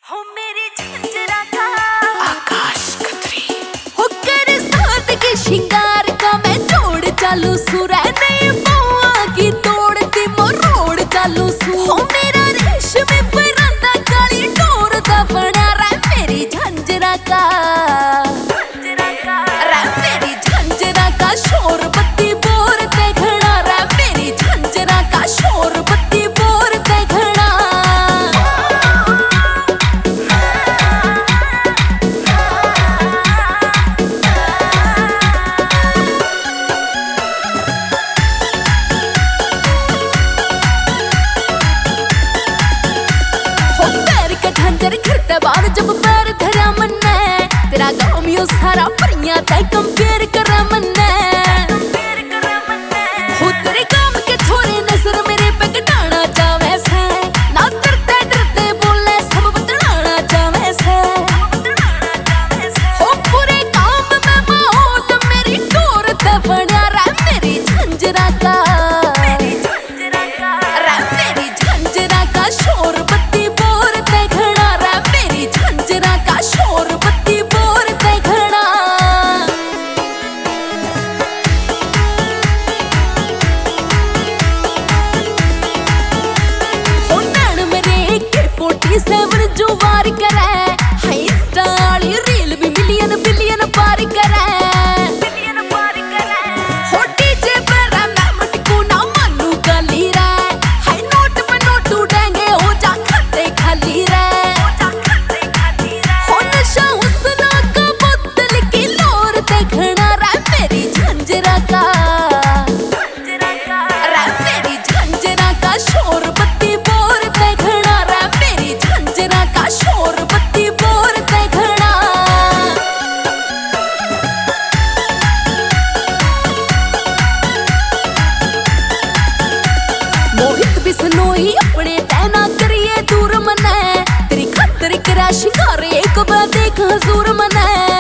हो मेरी झंझरा का आकाश खत्री हो कर साथ के श्रृंगार का मैं जोड़ चालू सुरा नहीं पौआ की तोड़ती मोरोड़ चालू सु हो मेरा रेशमी परांदा काली डोर दा बना रे मेरी झंझरा का रे मेरी झंझरा का शोर बत्ती बोर ते घड़ा रे मेरी झंझरा का शोर बत्ती बोर ते घड़ा झंझर घरते बार जब पैर धरा मन्ने तेरा गाँव यो सारा परियां तय कंपेयर करा मन्ने हो तेरे काम के थोड़े नजर मेरे पे कटाना चावे से ना डरते डरते बोले सब बतलाना चावे से हो पूरे काम में माहौल मेरी डोर ते बना रे मेरी झंझरा का रे मेरी झंझरा का शोर बत्ती बोर ते घड़ा रे मेरी झंझरा का शोर बत्ती बोर ते घड़ा हो नैन मेरे के 47 जो वार करे हाय इंस्टा वाली रील भी मिलियन बिलियन पार करे हो डीजे पर मैं मटकू ना मानू गाली रे हाय नोट पे नोट उड़ेंगे हो जा खाते खाली रे हो नशा हुस्ना का बोतल की लोर ते घड़ा रे मेरी झंझरा का रे मेरी झंझरा का शोर बत्ती बोर ते घड़ा रे मेरी झंझरा का शोर बत्ती बोर ते घड़ा मोहित बिसनोई अपने तैना करिए दूर मने तेरी खातिर करा शिकार एक बार देख हजूर मने